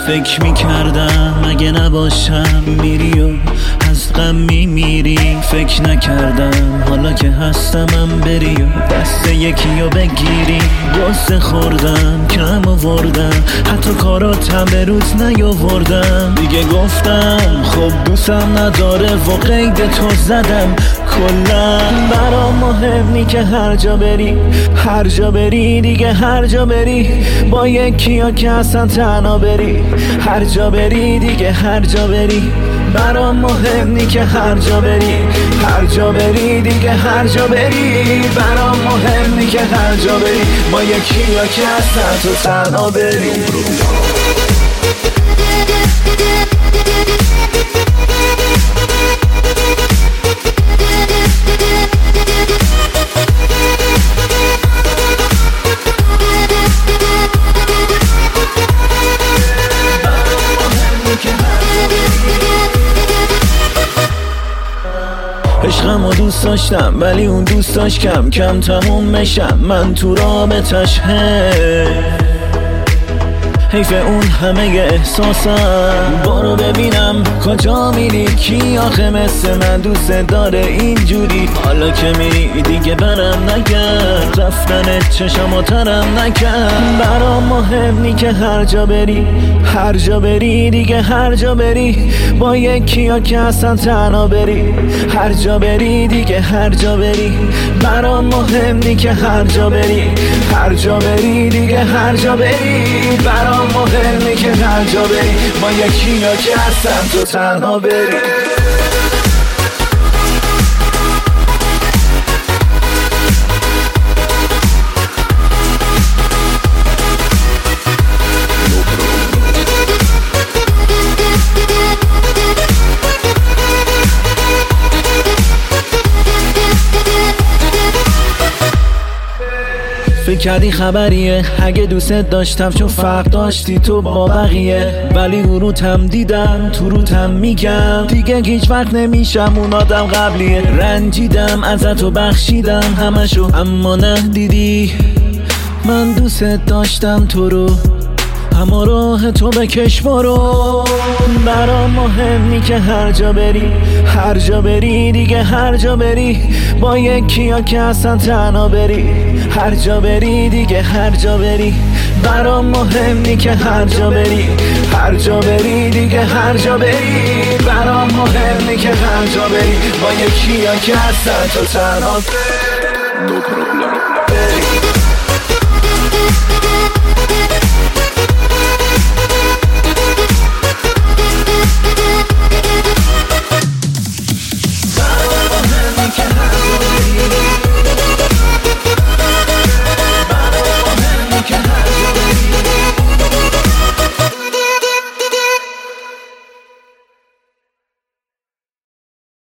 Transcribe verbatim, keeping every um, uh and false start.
فکر میکردم اگه نباشم میری و از غم میمیری. فکر نکردم حالا که هستمم بری و دست یکی رو بگیری. غصه خوردم کم آوردم، حتی کاراتم به روز نیاوردم. دیگه گفتم خب دوستم نداره و قید تو زدم. کلا برام مهم نی که هر جا بری، هر جا بری دیگه هر جا بری با یکی ها که اصلا تنها بری. هر جا بری دیگه هر جا بری برام مهم نی که هر جا بری، هر جا بری دیگه هر جا بری برام مهم نی که هر جا بری با یکی ها که اصلا تو تنها بری. عشقم و دوست داشتم ولی اون دوست داشت کم کم تموم میشم. من تو رابطش حیف اون همه احساسم. برو ببینم کجا میری، کی آخه مثل من دوست داره اینجوری. حالا که میری دیگه برم نگرد، رفتنت چشم و ترم نکرد. برام مهم نی که هر جا بری، هر جا بری دیگه هر جا بری با یکی ها که اصلا تنها بری. هر جا بری دیگه هر جا بری برام مهم نی که هر جا بری، هر جا بری دیگه هر جا بری برام مهم نی که هر جا بری با یکی ها که اصلا تو تنها بری. فکر کردی خبریه اگه دوست داشتم چون فرق داشتی تو با بقیه. ولی روتم دیدم تو روتم میگم دیگه هیچ وقت نمیشم اون آدم قبلیه. رنجیدم ازت و بخشیدم همشو اما نه دیدی من دوست داشتم تو رو. اما راه تو بکش برو. برام مهم نی که هر جا بری، هر جا بری دیگه هر جا بری با یکی ها که اصلا تنها بری. هر جا بری دیگه هر جا بری برام مهم نی که هر جا بری، هر جا بری دیگه هر جا بری برام مهم نی که هر جا بری با یکی ها که اصلا تو تنها بری.